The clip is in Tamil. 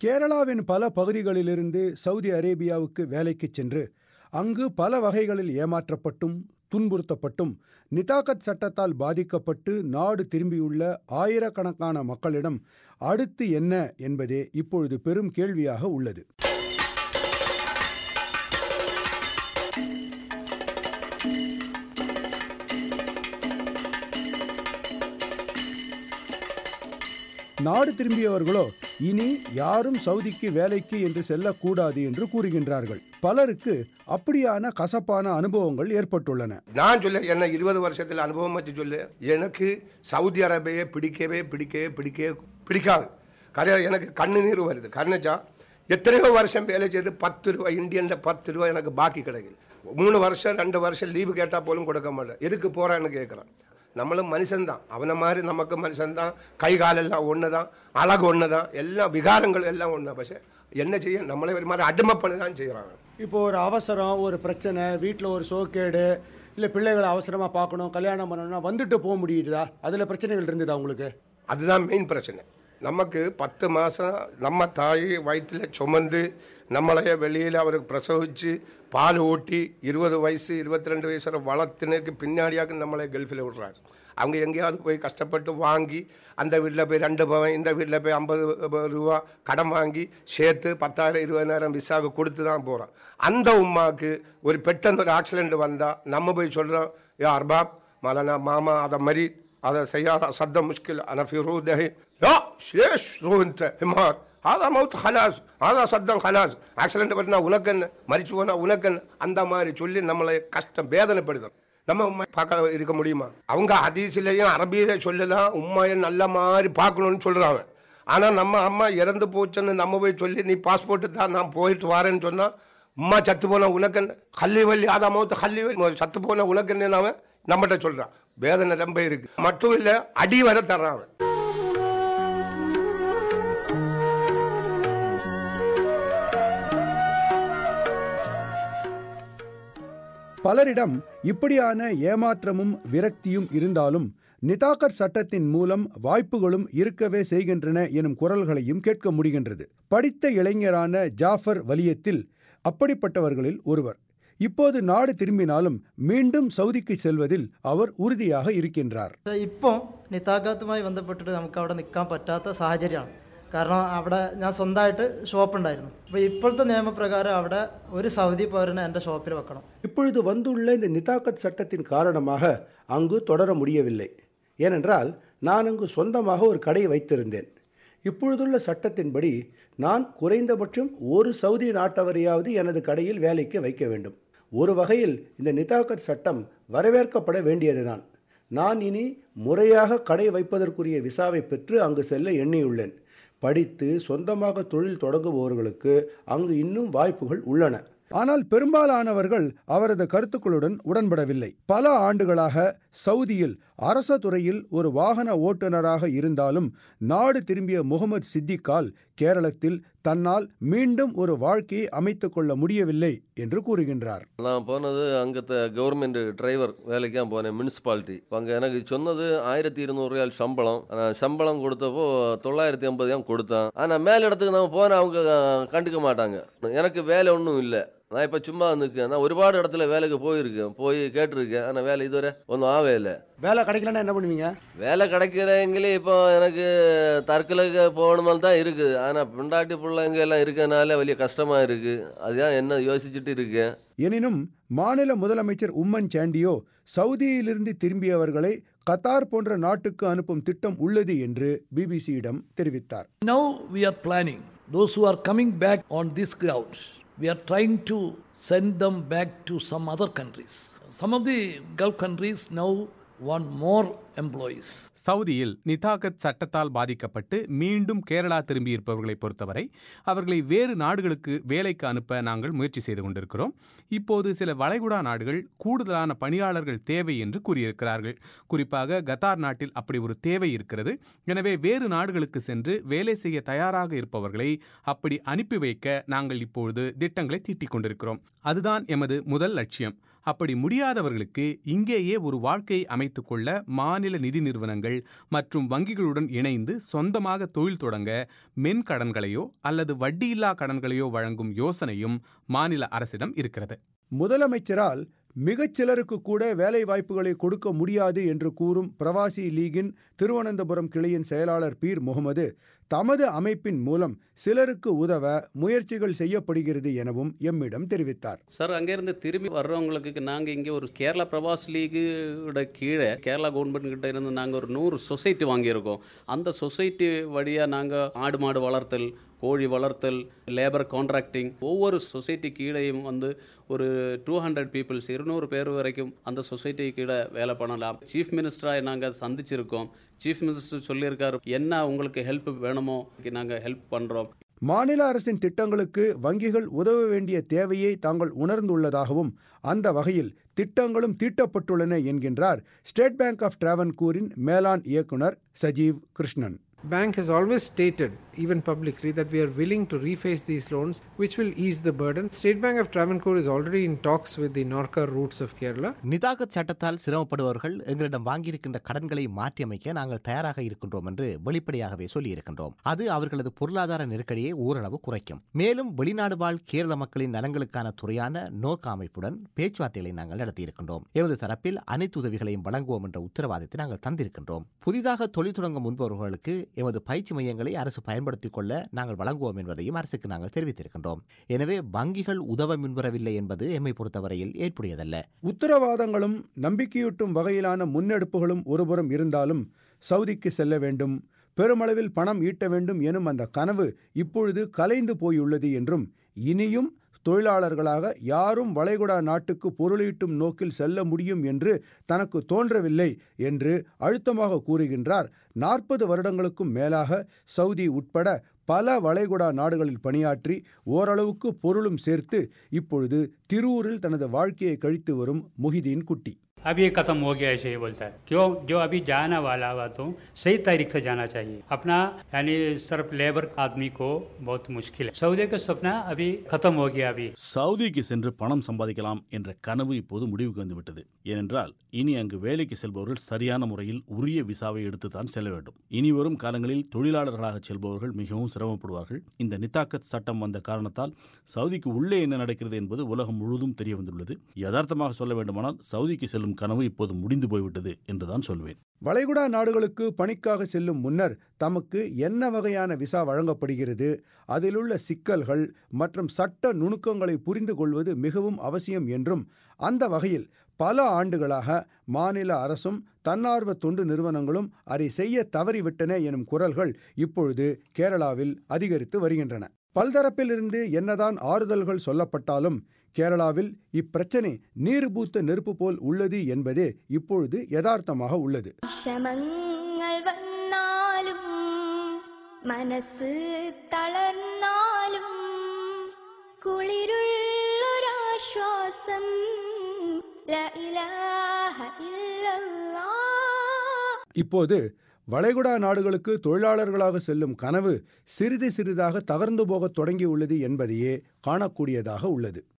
கேரளாவின் பல பகுதிகளிலிருந்து சவுதி அரேபியாவுக்கு வேலைக்கு சென்று அங்கு பல வகைகளில் ஏமாற்றப்பட்டும் துன்புறுத்தப்பட்டும் நிதாகத் சட்டத்தால் பாதிக்கப்பட்டு நாடு திரும்பியுள்ள ஆயிரக்கணக்கான மக்களிடம் அடுத்து என்ன என்பதே இப்பொழுது பெரும் கேள்வியாக உள்ளது. நாடு திரும்பியவர்களோ இனி யாரும் சவுதிக்கு வேலைக்கு என்று செல்லக்கூடாது என்று கூறுகின்றார்கள். பலருக்கு அப்படியான கசப்பான அனுபவங்கள் ஏற்பட்டுள்ளன. நான் சொல்ல என்ன 20 வருஷத்தில் அனுபவம் வச்சு சொல்ல, எனக்கு சவுதி அரேபியை பிடிக்காது. எனக்கு கண்ணு நீர் வருது. கண்ணுச்சா எத்தனையோ வருஷம் வேலை செய்து 10 ரூபா இந்தியனில் 10 ரூபா எனக்கு பாக்கி கிடைக்குது. 3 வருஷம் 2 வருஷம் லீவு கேட்டால் போலும் கொடுக்க மாட்டேன். எதுக்கு போகிறான்னு கேட்குறான். நம்மளும் மனுஷன்தான், அவனை மாதிரி நமக்கு மனுஷன்தான், கை காலெல்லாம் ஒன்று தான், அழகு ஒன்று தான், எல்லாம் விகாரங்கள் எல்லாம் ஒன்று. பட்சே என்ன செய்ய, நம்மளே ஒரு மாதிரி அடிமை பண்ணி தான் செய்கிறாங்க. இப்போது ஒரு அவசரம், ஒரு பிரச்சனை, வீட்டில் ஒரு சோக்கேடு, இல்லை பிள்ளைகளை அவசரமாக பார்க்கணும், கல்யாணம் பண்ணணும்னா வந்துட்டு போக முடியுதா? அதில் பிரச்சனைகள் இருந்ததா உங்களுக்கு? அதுதான் மெயின் பிரச்சனை. நமக்கு 10 மாதம் நம்ம தாய் வயிற்றில் சுமந்து நம்மளைய வெளியில் அவருக்கு பிரசவிச்சு பால் ஊட்டி 20 வயசு 22 வயசு வரை வளர்த்துனுக்கு பின்னாடியாக நம்மளை கல்ஃபில் விடுறாங்க. அவங்க எங்கேயாவது போய் கஷ்டப்பட்டு வாங்கி அந்த வீட்டில் போய் 2 பவன், இந்த வீட்டில் போய் 50 ரூபா கடன் வாங்கி சேர்த்து 10,000 20,000 விசாவுக்கு கொடுத்து தான் போகிறோம். அந்த உமாவுக்கு ஒரு பெட்டன் ஒரு ஆக்சிடென்ட் வந்தால் நம்ம போய் சொல்கிறோம், யா அர்பாப் மலனா மாமா அதை மாதிரி அதை செய்யாத சத்த முஷ்கில் அனஃபிரூதஹி யா ஷேஷ் ரோன்த ஹிமார் ஆதா மவுத் ஹலாஸ் ஆதா சத்தம் ஹலாஸ். ஆக்சிடென்ட் பண்ணினா உனக்கென்ன, மறிச்சு போனால் உனக்கென்ன, அந்த மாதிரி சொல்லி நம்மளை கஷ்டம் வேதனைப்படுதும். நம்ம உண்மை பார்க்க இருக்க முடியுமா? அவங்க ஹதீஸ்லையும் அரபியில சொல்லலாம் உண்மையை நல்ல மாதிரி பார்க்கணும்னு சொல்கிறாங்க. ஆனால் நம்ம அம்மா இறந்து போச்சுன்னு நம்ம போய் சொல்லி நீ பாஸ்போர்ட்டு தான் நான் போயிட்டு வரேன்னு சொன்னால் உம்மா சத்து போன உனக்கென்ன, கல்லி வள்ளி ஆதா மவுத்து கல்லி வள்ளி சத்து போன உனக்கென்னு அவன் நம்மகிட்ட சொல்கிறான். வேதனை ரொம்ப இருக்கு. மட்டும் இல்லை, அடி வர தர்றான். பலரிடம் இப்படியான ஏமாற்றமும் விரக்தியும் இருந்தாலும் நிதாகத் சட்டத்தின் மூலம் வாய்ப்புகளும் இருக்கவே செய்கின்றன எனும் குரல்களையும் கேட்க முடிகின்றது. படித்த இளைஞரான ஜாஃபர் வலியத்தில் அப்படிப்பட்டவர்களில் ஒருவர். இப்போது நாடு திரும்பினாலும் மீண்டும் சவுதிக்கு செல்வதில் அவர் உறுதியாக இருக்கின்றார். ഇപ്പോൾ നിതാഖത്തുമായി ബന്ധപ്പെട്ടിട്ട് നമുക്ക് അവിടെ നിൽക്കാൻ പറ്റാത്ത സാഹചര്യമാണ്. കാരണം അവിടെ ഞാൻ സ്വന്തമായിട്ട് ഷോപ്പുണ്ടായിരുന്നു. അപ്പോൾ ഇപ്പോഴത്തെ നിയമപ്രകാരം അവിടെ ഒരു സൗദി പൗരനെ എൻ്റെ ഷോപ്പിൽ വെക്കണം. இப்பொழுது வந்துள்ள இந்த நிதாகத் சட்டத்தின் காரணமாக அங்கு தொடர முடியவில்லை. ஏனென்றால் நான் அங்கு சொந்தமாக ஒரு கடை வைத்திருந்தேன். இப்பொழுதுள்ள சட்டத்தின்படி நான் குறைந்தபட்சம் ஒரு சவுதி நாட்டவரையாவது எனது கடையில் வேலைக்கு வைக்க வேண்டும். ஒரு வகையில் இந்த நிதாகத் சட்டம் வரவேற்கப்பட வேண்டியதுதான். நான் இனி முறையாக கடை வைப்பதற்குரிய விசாவை பெற்று அங்கு செல்ல எண்ணியுள்ளேன். படித்து சொந்தமாக தொழில் தொடங்குபவர்களுக்கு அங்கு இன்னும் வாய்ப்புகள் உள்ளன. ஆனால் பெரும்பாலானவர்கள் அவரது கருத்துக்களுடன் உடன்படவில்லை. பல ஆண்டுகளாக சவுதியில் அரச துறையில் ஒரு வாகன ஓட்டுநராக இருந்தாலும் நாடு திரும்பிய முகமது சித்திக்கால் கேரளத்தில் தன்னால் மீண்டும் ஒரு வாழ்க்கையை அமைத்துக் கொள்ள முடியவில்லை என்று கூறுகின்றார். நான் போனது அங்கത്തെ கவர்மெண்ட் டிரைவர் வேலைக்கு போனேன், முனிசிபாலிட்டி. அங்கே எனக்கு சொன்னது 1200 ரியால் சம்பளம். சம்பளம் கொடுத்தப்போ 980 கொடுத்தான். ஆனால் மேல் இடத்துக்கு நம்ம போனால் அவங்க கண்டுக்க மாட்டாங்க. எனக்கு வேலை ஒன்றும் இல்லை. நான் இப்போ சும்மா வந்துருக்கேன். நான் ஒருபாடு இடத்துல வேலைக்கு போயிருக்கேன், போய் கேட்டிருக்கேன். ஆனால் வேலை இதுவரை ஒன்றும் ஆவே இல்லை. வேலை கிடைக்கலன்னா என்ன பண்ணுவீங்க? வேலை கிடைக்கிறவங்களே இப்போ எனக்கு தற்கொலைக்கு போகணுமால் தான் இருக்குது. ஆனால் பிண்டாட்டி பிள்ளைங்க எல்லாம் இருக்கிறதுனால വലിய கஷ்டமாக இருக்குது. அதுதான் என்ன யோசிச்சுட்டு இருக்கேன். எனினும் மாநில முதலமைச்சர் உம்மன் சாண்டியோ சவுதியிலிருந்து திரும்பியவர்களை கத்தார் போன்ற நாட்டுக்கு அனுப்பும் திட்டம் உள்ளது என்று பிபிசியிடம் தெரிவித்தார். Now we are planning those who are coming back on these grounds. We are trying to send them back to some other countries. Some of the Gulf countries now want more employees. சவுதியில் நிதாகத் சட்டத்தால் பாதிக்கப்பட்டு மீண்டும் கேரளா திரும்பியிருப்பவர்களை பொறுத்தவரை அவர்களை வேறு நாடுகளுக்கு வேலைக்கு அனுப்ப நாங்கள் முயற்சி செய்து கொண்டிருக்கிறோம். இப்போது சில வளைகுடா நாடுகள் கூடுதலான பணியாளர்கள் தேவை என்று கூறியிருக்கிறார்கள். குறிப்பாக கத்தார் நாட்டில் அப்படி ஒரு தேவை இருக்கிறது. எனவே வேறு நாடுகளுக்கு சென்று வேலை செய்ய தயாராக இருப்பவர்களை அப்படி அனுப்பி வைக்க நாங்கள் இப்பொழுது திட்டங்களை தீட்டிக் கொண்டிருக்கிறோம். அதுதான் எமது முதல் லட்சியம். அப்படி முடியாதவர்களுக்கு இங்கேயே ஒரு வாழ்க்கையை அமைத்துக் கொள்ள மாநில மாநில நிதி நிறுவனங்கள் மற்றும் வங்கிகளுடன் இணைந்து சொந்தமாக தொழில் தொடங்க மென் கடன்களையோ அல்லது வட்டியில்லா கடன்களையோ வழங்கும் யோசனையும் மாநில அரசிடம் இருக்கிறது. முதலமைச்சரால் மிகச் சிலருக்கு கூட வேலை வாய்ப்புகளை கொடுக்க முடியாது என்று கூறும் பிரவாசி லீகின் திருவனந்தபுரம் கிளையின் செயலாளர் பீர் முகமது தமது அமைப்பின் மூலம் சிலருக்கு உதவ முயற்சிகள் செய்யப்படுகிறது எனவும் எம்மிடம் தெரிவித்தார். சார், அங்கேருந்து திரும்பி வர்றவங்களுக்கு நாங்கள் இங்கே ஒரு கேரளா பிரவாஸ் லீகோட கீழே கேரளா கவர்மெண்ட் கிட்ட இருந்து நாங்கள் ஒரு 100 சொசைட்டி வாங்கியிருக்கோம். அந்த சொசைட்டி வழியாக நாங்கள் ஆடு மாடு வளர்த்தல், கோழி வளர்த்தல், லேபர் கான்ட்ராக்டிங், ஒவ்வொரு சொசைட்டி கீழேயும் ஒரு 200 பீப்புள்ஸ் 200 பேர் வரைக்கும் அந்த சொசைட்டி கீழே வேலை பண்ணலாம். சீஃப் மினிஸ்டராக நாங்கள் சந்திச்சிருக்கோம். சீஃப் மினிஸ்டர் சொல்லியிருக்காரு, என்ன உங்களுக்கு ஹெல்ப் வேணுமோ நாங்கள் ஹெல்ப் பண்ணுறோம். மாநில அரசின் திட்டங்களுக்கு வங்கிகள் உதவ வேண்டிய தேவையை தாங்கள் உணர்ந்துள்ளதாகவும் அந்த வகையில் திட்டங்களும் தீட்டப்பட்டுள்ளன என்கின்றார் ஸ்டேட் பேங்க் ஆஃப் டிராவன்கூரின் மேலாண் இயக்குனர் Sajeev Krishnan. Bank has always stated, even publicly, that we are willing to reface these loans, which will ease the burden. State Bank of Travancore is already in talks with the Norca routes of Kerala. நிதாகத் சட்டத்தால் சிரமப்படுபவர்கள் எங்களிடம் வாங்கியிருக்கின்ற கடன்களை மாற்றியமைக்க நாங்கள் தயாராக இருக்கின்றோம் என்று வெளிப்படையாகவே சொல்லியிருக்கின்றோம். அது அவர்களது பொருளாதார நெருக்கடியை ஓரளவு குறைக்கும். மேலும் வெளிநாடு வாழ் கேரள மக்களின் நலன்களுக்கான துறையான நோர்கா அமைப்புடன் பேச்சுவார்த்தைகளை நாங்கள் நடத்தியிருக்கின்றோம். எமது தரப்பில் அனைத்து உதவிகளையும் வழங்குவோம் என்ற உத்தரவாதத்தை நாங்கள் தந்திருக்கின்றோம். புதிதாக தொழில் தொடங்க முன்பவர்களுக்கு எமது பயிற்சி மையங்களை அரசு பயன்படுத்திக் கொள்ள நாங்கள் வழங்குவோம் என்பதையும் அரசுக்கு நாங்கள் தெரிவித்திருக்கின்றோம். எனவே வங்கிகள் உதவ முன்வரவில்லை என்பது எம்மை பொறுத்தவரையில் ஏற்புடையதல்ல. உத்தரவாதங்களும் நம்பிக்கையூட்டும் வகையிலான முன்னெடுப்புகளும் ஒருபுறம் இருந்தாலும் சவுதிக்கு செல்ல வேண்டும், பெருமளவில் பணம் ஈட்ட வேண்டும் எனும் அந்த கனவு இப்பொழுது கலைந்து போயுள்ளது என்றும் இனியும் தொழிலாளர்களாக யாரும் வளைகுடா நாட்டுக்கு பொருளீட்டும் நோக்கில் செல்ல முடியும் என்று தனக்கு தோன்றவில்லை என்று அழுத்தமாக கூறுகின்றார். 40 வருடங்களுக்கும் மேலாக சவுதி உட்பட பல வளைகுடா நாடுகளில் பணியாற்றி ஓரளவுக்கு பொருளும் சேர்த்து இப்பொழுது திரூரில் தனது வாழ்க்கையை கழித்து வரும் முஹிதீன் குட்டி. अभी ये खत्म हो गया ऐसे ही बोलता है। क्यों? जो अभी जाना वाला हुआ तो सही तारीख से जाना चाहिए। अपना यानी सिर्फ लेबर आदमी को बहुत मुश्किल है। सऊदी का सपना अभी खत्म हो गया। अभी சவுதிக்கு சென்று பணம் சம்பாதிக்கலாம் என்ற கனவு இப்போது முடிவுக்கு வந்துவிட்டது. ஏனென்றால் இனி அங்கு வேலைக்கு செல்பவர்கள் சரியான முறையில் உரிய விசாவை எடுத்துத்தான் செல்ல வேண்டும். இனி வரும் காலங்களில் தொழிலாளர்களாக செல்பவர்கள் மிகவும் சிரமப்படுவார்கள். இந்த நிதாக்கத் சட்டம் வந்த காரணத்தால் சவுதிக்கு உள்ளே என்ன நடக்கிறது என்பது உலகம் முழுவதும் தெரிய வந்துள்ளது. யதார்த்தமாக சொல்ல வேண்டுமானால் சவுதிக்கு செல்லும் கனவு இப்போது முடிந்து போய்விட்டது என்றுதான் சொல்வேன். வளைகுடா நாடுகளுக்கு பணிக்காக செல்லும் முன்னர் தமக்கு என்ன வகையான விசா வழங்கப்படுகிறது, அதிலுள்ள சிக்கல்கள் மற்றும் சட்ட நுணுக்கங்களை புரிந்து கொள்வது மிகவும் அவசியம் என்றும், அந்த வகையில் பல ஆண்டுகளாக மாநில அரசும் தன்னார்வ தொண்டு நிறுவனங்களும் அதை செய்ய தவறிவிட்டன எனும் குரல்கள் இப்பொழுது கேரளாவில் அதிகரித்து வருகின்றன. பல்தரப்பிலிருந்து என்னதான் ஆறுதல்கள் சொல்லப்பட்டாலும் கேரளாவில் இப்பிரச்சனை நீர் பூத்த நெருப்பு போல் உள்ளது என்பதே இப்பொழுது யதார்த்தமாக உள்ளது. மனசு தளர்ந்தாலும் குளிருள்ளாஸ்வாசம் இப்போது வளைகுடா நாடுகளுக்கு தொழிலாளர்களாக செல்லும் கனவு சிறிது சிறிதாக தகர்ந்து போகத் தொடங்கியுள்ளது என்பதையே காணக்கூடியதாக உள்ளது.